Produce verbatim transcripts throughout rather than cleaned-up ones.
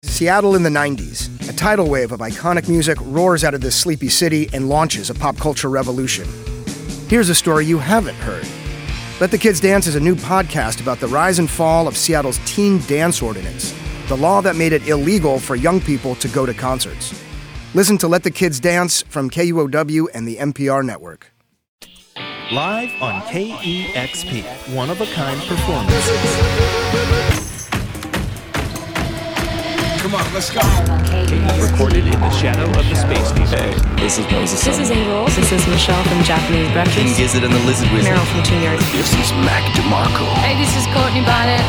Seattle in the nineties. A tidal wave of iconic music roars out of this sleepy city and launches a pop culture revolution. Here's a story you haven't heard. Let the Kids Dance is a new podcast about the rise and fall of Seattle's teen dance ordinance, the law that made it illegal for young people to go to concerts. Listen to Let the Kids Dance from K U O W and the N P R network. Live on K E X P, one-of-a-kind performances. Come on, let's go. Recorded in the shadow of the Space Needle. Hey, this is Moses. This is Angel. This is Michelle from Japanese Breakfast. King Gizzard and the Lizard Wizard. Meryl from Two Yards. This is Mac DeMarco. Hey, this is Courtney Bonnet.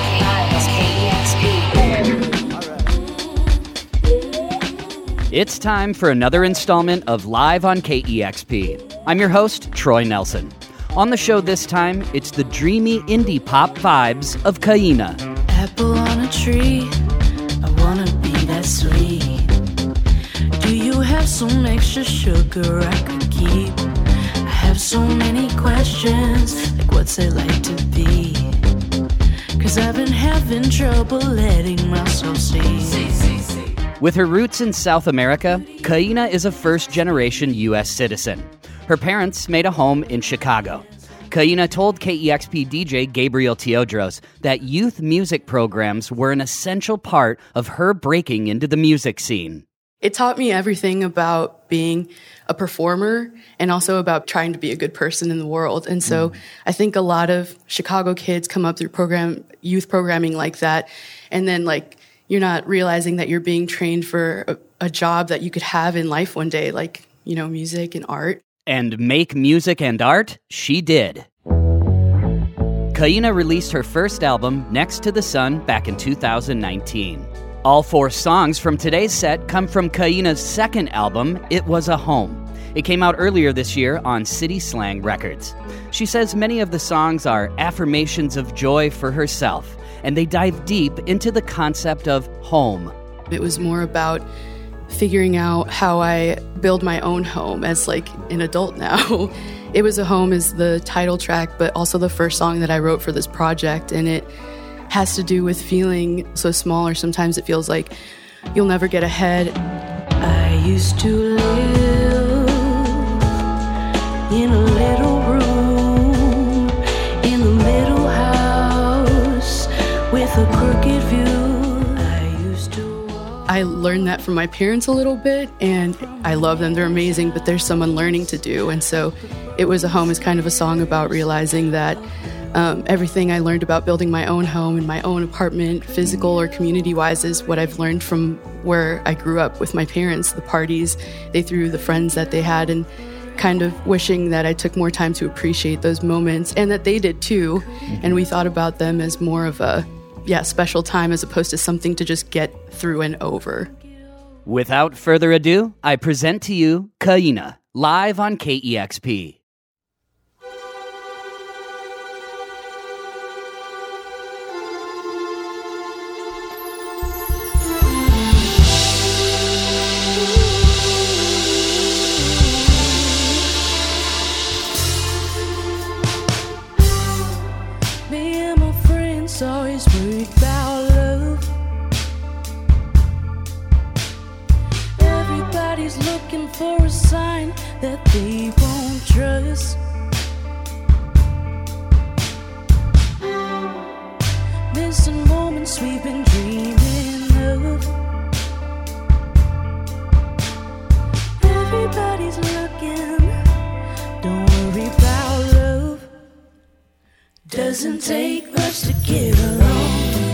K E X P. It's time for another installment of Live on K E X P. I'm your host, Troy Nelson. On the show this time, it's the dreamy indie pop vibes of Kaina. Apple on a tree, I wanna be that sweet. Do you have some extra sugar I could keep? I have so many questions, like what's it like to be? Cause I've been having trouble letting myself see. With her roots in South America, Kaina is a first-generation U S citizen. Her parents made a home in Chicago. Kaina told K E X P D J Gabriel Teodros that youth music programs were an essential part of her breaking into the music scene. It taught me everything about being a performer and also about trying to be a good person in the world. And so mm. I think a lot of Chicago kids come up through program youth programming like that, and then like you're not realizing that you're being trained for a, a job that you could have in life one day, like, you know, music and art. And make music and art, she did. Kaina released her first album, Next to the Sun, back in two thousand nineteen. All four songs from today's set come from Kaina's second album, It Was a Home. It came out earlier this year on City Slang Records. She says many of the songs are affirmations of joy for herself, and they dive deep into the concept of home. It was more about figuring out how I build my own home as like an adult now. It Was a Home is the title track, but also the first song that I wrote for this project, and it has to do with feeling so small, or sometimes it feels like you'll never get ahead. I used to live in a little room in the middle house with a crooked view. I learned that from my parents a little bit, and I love them. They're amazing, but there's some unlearning to do. And so It Was a Home is kind of a song about realizing that um, everything I learned about building my own home and my own apartment, physical or community-wise, is what I've learned from where I grew up with my parents, the parties they threw, the friends that they had, and kind of wishing that I took more time to appreciate those moments, and that they did too. Mm-hmm. And we thought about them as more of a yeah, special time as opposed to something to just get through and over. Without further ado, I present to you Kaina, live on K E X P. Always worried about love. Everybody's looking for a sign that they won't trust. Missing moments we've been dreaming of. Everybody's looking. Don't worry about love. Doesn't take much to get along.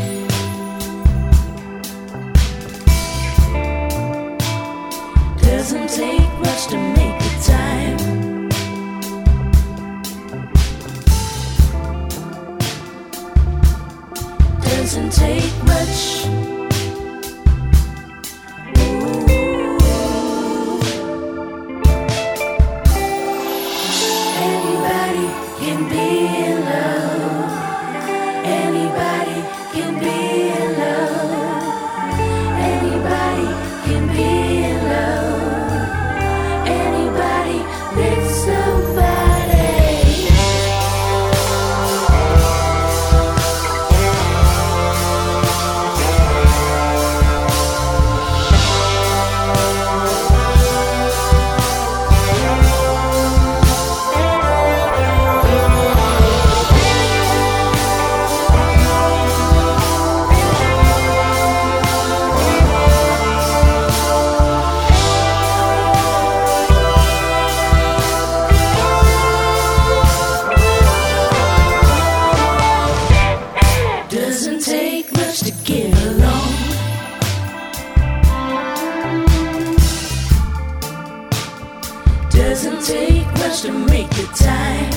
Doesn't take much to make the time. Doesn't take much. Ooh. Anybody can be in love. Anybody Doesn't take much to make the time.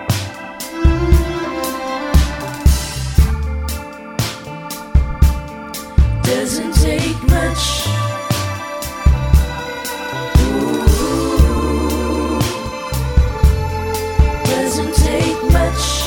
Doesn't take much. Ooh. Doesn't take much.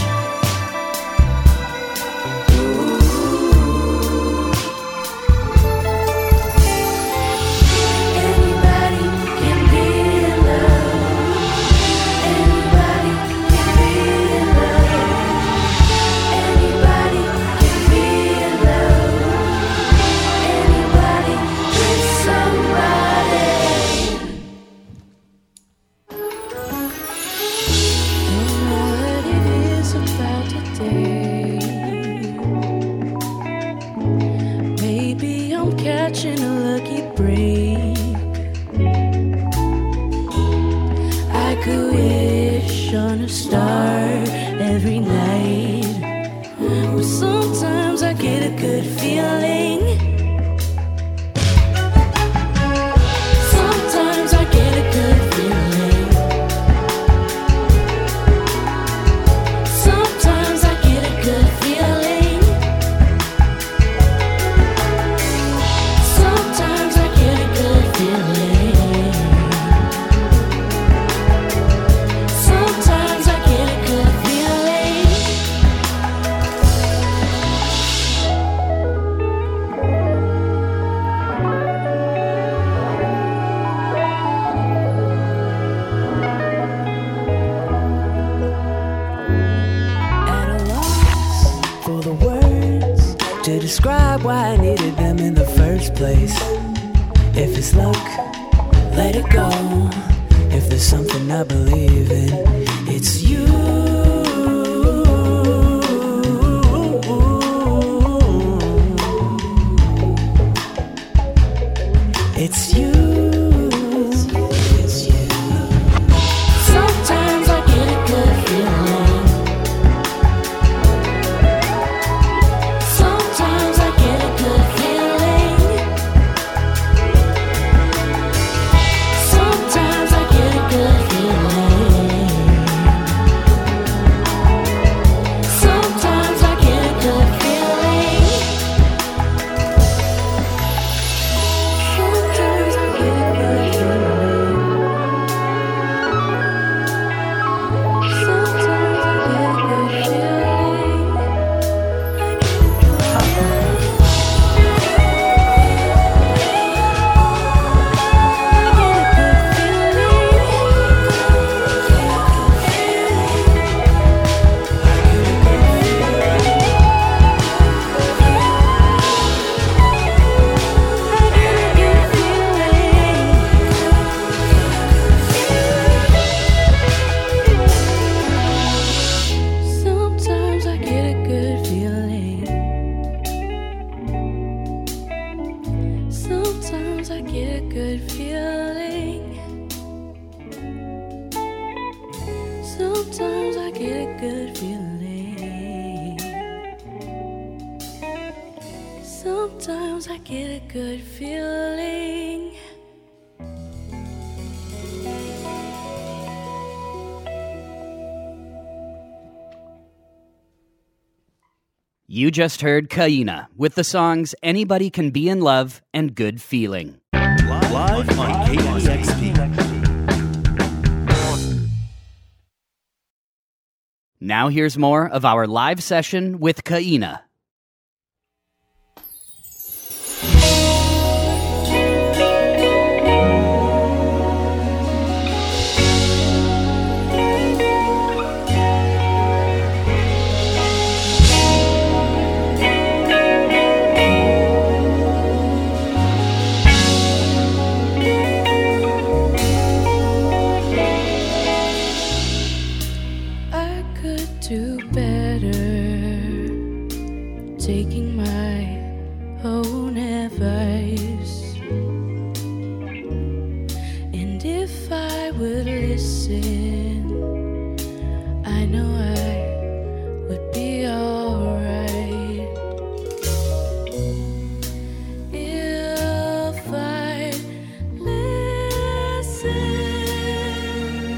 Catching a lucky break. I could wish on a star every night, but sometimes I get a good feeling. Sometimes I get a good feeling. Sometimes I get a good feeling. Describe why I needed them in the first place. If it's luck, let it go. If there's something I believe in, it's you. It's you. It's you. Sometimes I get a good feeling. Sometimes I get a good feeling. You just heard Kaina with the songs Anybody Can Be in Love and Good Feeling. Live on K E X P. Now here's more of our live session with Kaina. Do better, taking my own advice. And if I would listen, I know I would be alright. If I listen,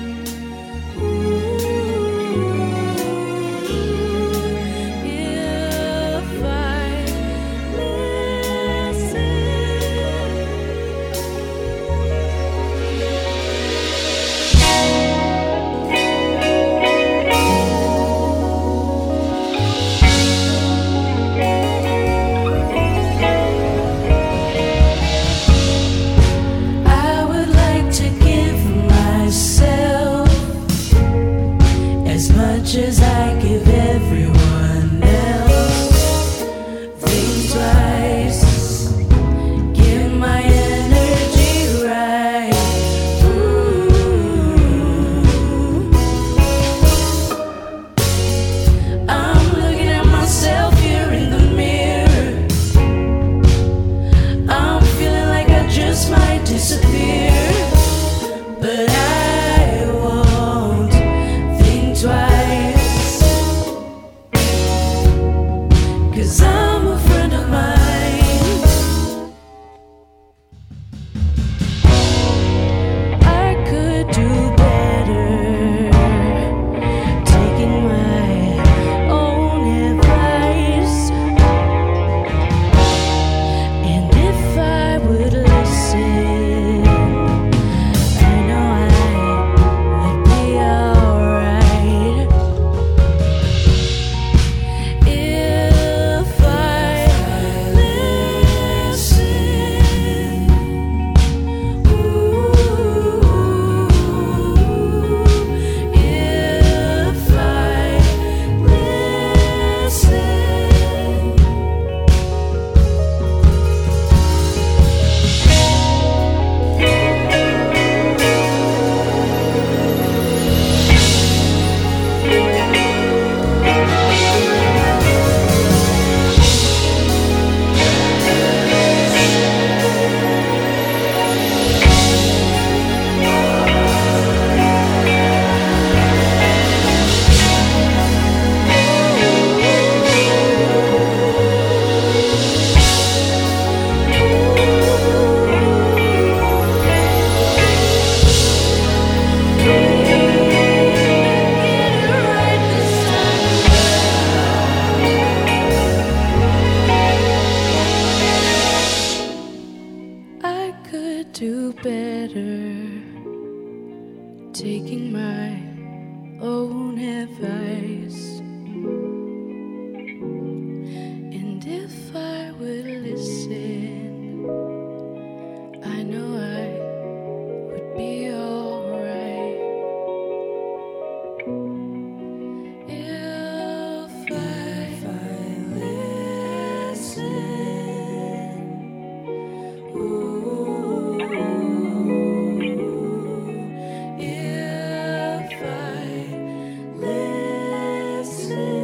could do better taking my own advice. And if I would listen, I know I would be alright. If I, if I listen, ooh, if I listen.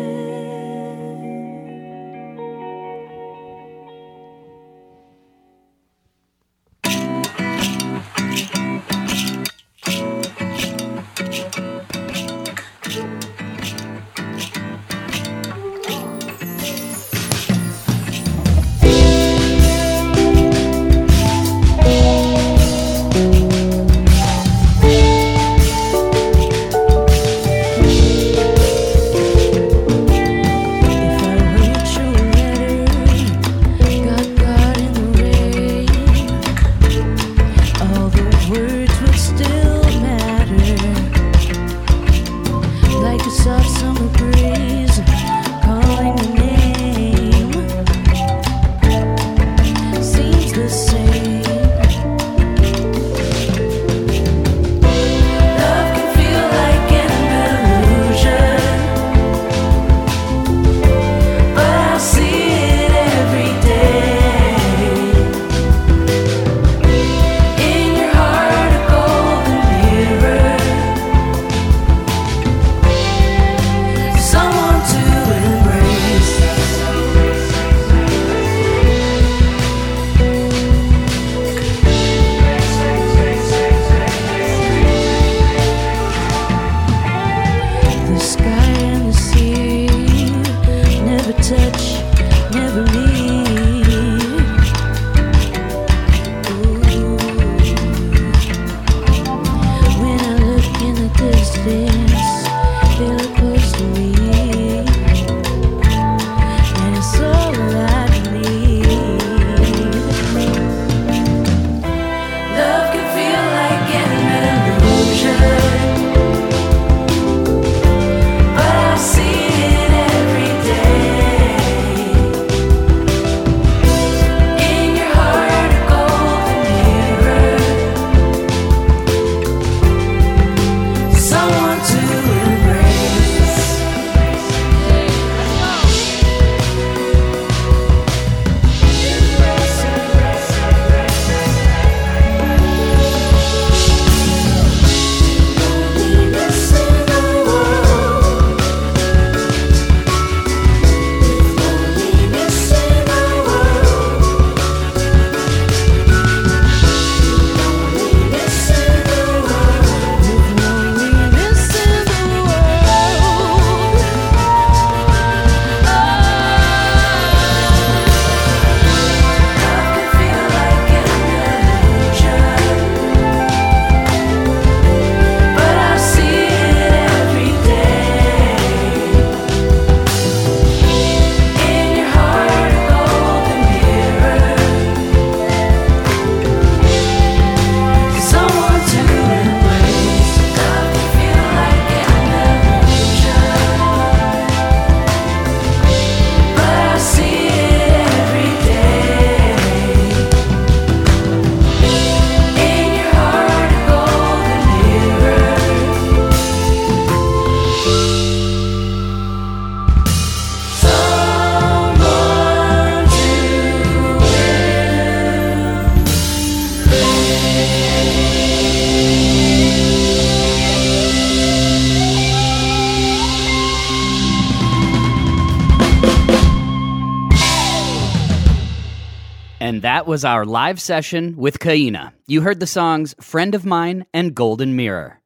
And that was our live session with Kaina. You heard the songs Friend of Mine and Golden Mirror.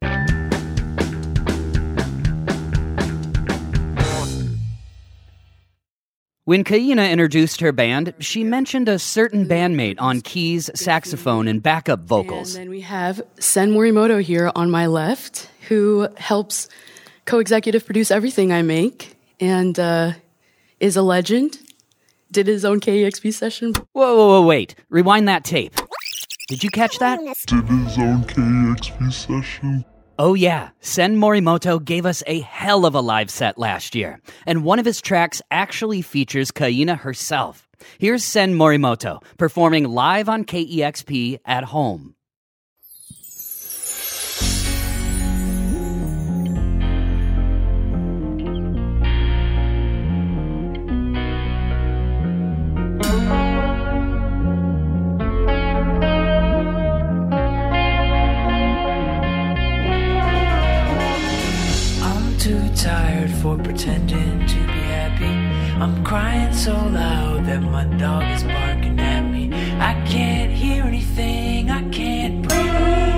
When Kaina introduced her band, she mentioned a certain bandmate on keys, saxophone, and backup vocals. And then we have Sen Morimoto here on my left, who helps co-executive produce everything I make, and uh, is a legend. Did his own K E X P session. Whoa, whoa, whoa, wait. Rewind that tape. Did you catch that? Did his own K E X P session? Oh yeah, Sen Morimoto gave us a hell of a live set last year, and one of his tracks actually features Kaina herself. Here's Sen Morimoto performing live on K E X P at home. Tired for pretending to be happy. I'm crying so loud that my dog is barking at me. I can't hear anything, I can't breathe.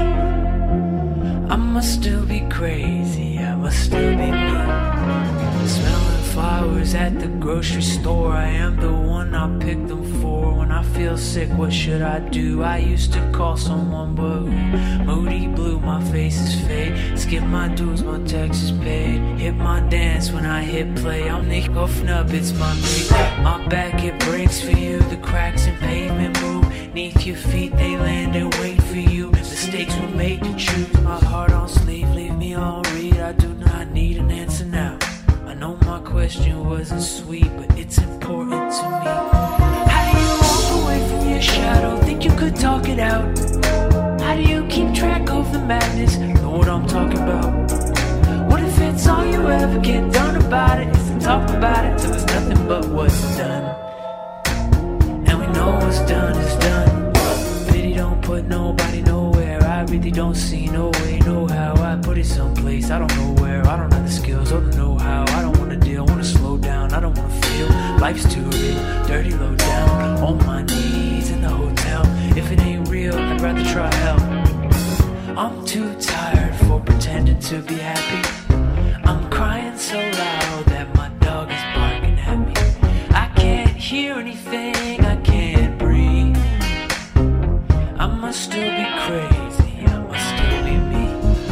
I must still be crazy, I must still be me. Smelling flowers at the grocery store, I am the one I pick them for. When I feel sick, what should I do? I used to call someone, but who? Moody blue, my face is fade. Skip my dues, my taxes paid. Hit my dance when I hit play. I'm Nick off up, it's my big. My back, it breaks for you. The cracks in pavement move. Neath your feet, they land and wait for you. Mistakes were made to choose. My heart on sleeve, leave me on read. I do not need an answer now. I know my question wasn't sweet, but it's important to me. How do you walk away from your shadow? Think you could talk it out? How do you keep track of the madness? Know what I'm talking about? What if it's all you ever get done about it? Is to talk about it till there's nothing but what's done. And we know what's done is done. Pity don't put nobody nowhere. I really don't see no way, no how. I put it someplace, I don't know where. I don't have the skills or the know-how. I don't wanna deal, wanna slow down. I don't wanna feel life's too real. Dirty low down, on my knees in the hotel. If it ain't real, I'd rather try help. I'm too tired for pretending to be happy. I'm crying so loud that my dog is barking at me. I can't hear anything, I can't breathe. I must still be crazy, I must still be me.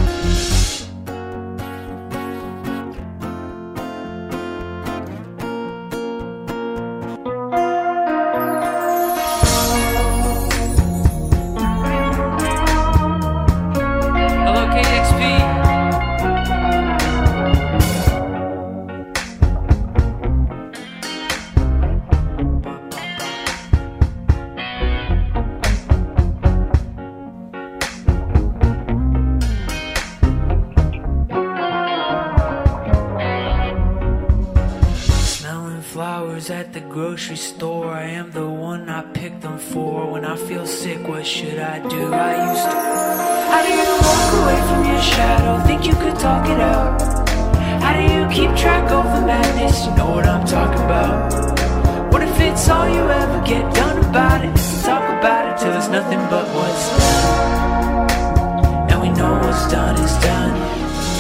At the grocery store, I am the one I pick them for. When I feel sick, what should I do? I used to. How do you walk away from your shadow? Think you could talk it out? How do you keep track of the madness? You know what I'm talking about. What if it's all you ever get done about it? Is to talk about it till there's nothing but what's done. And we know what's done is done.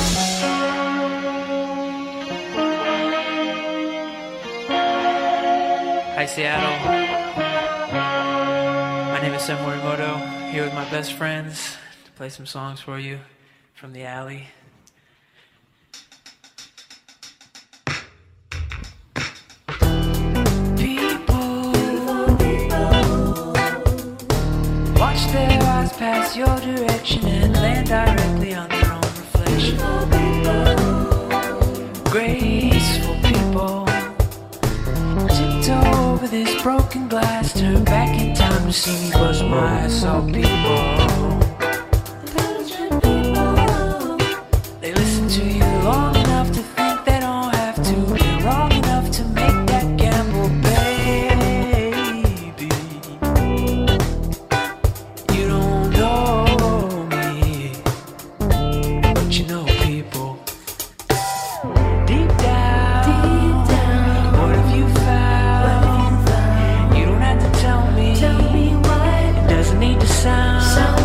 Hi Seattle, my name is Sen Morimoto, here with my best friends to play some songs for you from the alley. People, watch their eyes pass your direction and land directly on their own reflection. Graceful people, tiptoe over this broken glass, turn back in time to see me bust my ass on people. They listen to you long enough to think they don't have to. They're wrong enough to make that gamble, baby. You don't know me, but you know people. Deep down, deep down, what have you found? You don't have to tell me, tell me what. It doesn't need to sound, sound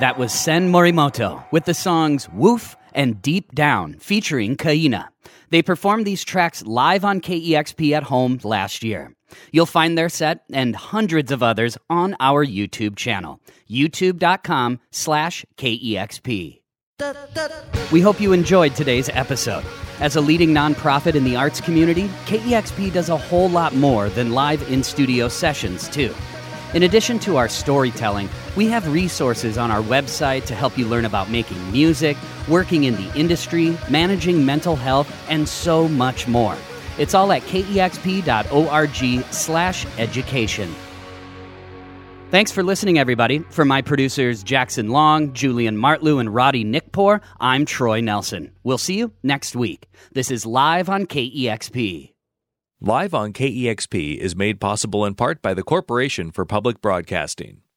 That was Sen Morimoto with the songs Woof and Deep Down featuring Kaina. They performed these tracks live on K E X P at home last year. You'll find their set and hundreds of others on our YouTube channel, youtube.com slash KEXP. We hope you enjoyed today's episode. As a leading nonprofit in the arts community, K E X P does a whole lot more than live in-studio sessions, too. In addition to our storytelling, we have resources on our website to help you learn about making music, working in the industry, managing mental health, and so much more. It's all at kexp.org slash education. Thanks for listening, everybody. For my producers Jackson Long, Julian Martlew, and Roddy Nickpour, I'm Troy Nelson. We'll see you next week. This is Live on K E X P. Live on K E X P is made possible in part by the Corporation for Public Broadcasting.